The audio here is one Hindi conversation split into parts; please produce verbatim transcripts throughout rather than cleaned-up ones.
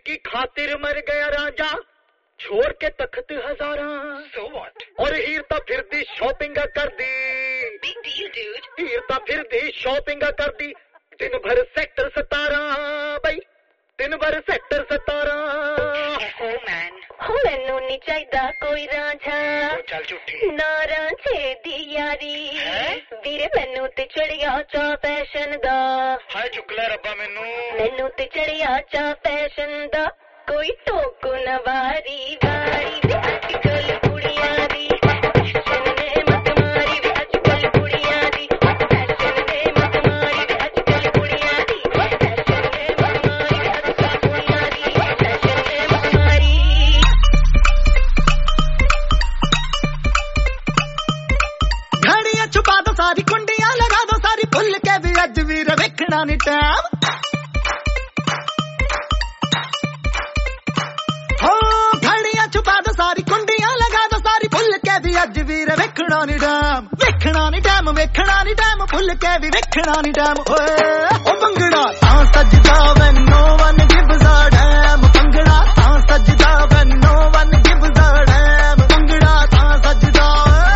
जिसकी खातिर मर गया राजा छोड़ के तख्त हजारा। So what? और हीरता फिर दी शॉपिंग कर दी। Big deal, dude. हीरता फिर दी शॉपिंग कर दी। दिन भर सेक्टर सतारा भाई, दिन भर सेक्टर सतारा। Oh man. मैनू नहीं चाहिदा कोई रांझा, चल झूठी ना रांझे दी यारी। वीरे मैनू ते चढ़िया चा फैशन दा। हाय चुकला रब्बा मैनू मैनू ते चढ़िया चा फैशन दा। कोई टोको न वारी वारी वे अजकल कुड़ियां दी फैशन ने मत मारी वे अजकल कुड़ियां दी फैशन ने मत मारी वे अजकल कुड़ियां दी फैशन ने मत मारी वे अजकल कुड़ियां दी फैशन ने मत मारी। घड़ियां छुपा दो सारी कुंडियां लगा दो सारी भुल के भी अज वीर वेखना नी टाइम। सारी कुंडियां लगा दो सारी भुल के भी अज वीर वेखना नी डैम। वेखना नी डैम वेखना नी डैम भुल के भी वेखना नी डैम। ओ भंगड़ा तां सजदा when no one gives a damn। Bhangra तां सजदा when no one gives a damn। Bhangra तां सजदा।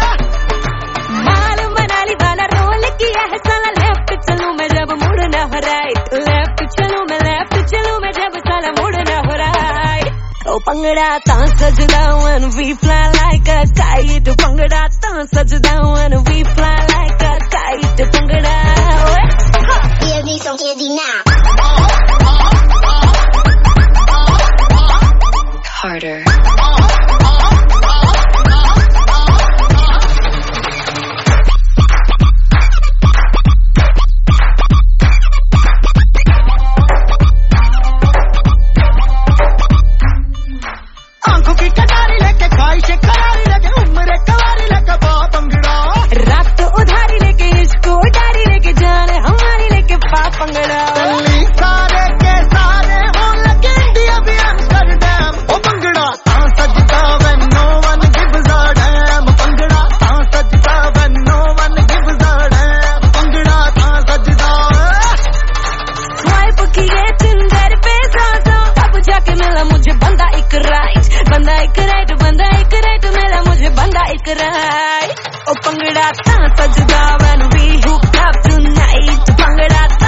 माल मनाली वाला रोल किया है साला लेफ्ट चलूं मैं जब मुड़ना हो राइट। लेफ्ट चलूं मैं लेफ्ट चलूं मैं जब साला मुड़ना हो राइट। ओ भंगड़ा तां सजदा when we fly like a kite। Bhangra तां सजदा when we fly like a kite। Bhangra Give me some candy now. harder। आंखों की कटारी लेके ख्वाहिशें करारी लेके उम्र कवारी लेके पा भंगड़ा। रात उधारी लेके इसको उधारी लेके जाने हमारी लेके पा भंगड़ा। दिल्ली सारे के सारे हो लगे इंडिया भी एम्स्टरडैम। ओ भंगड़ा तां सजदा when no one gives a damn। Bhangra तां सजदा when no one gives a damn। Bhangra तां सजदा। स्वाइप किए टिंडर पे सासा अब जाके मिला मुझे बंदा एक राइट। बंदा एक राइट बंदा एक राइट मिला मुझे बंदा एक राइट। ओ भंगड़ा तां सजदा when we hook up tonight। Bhangra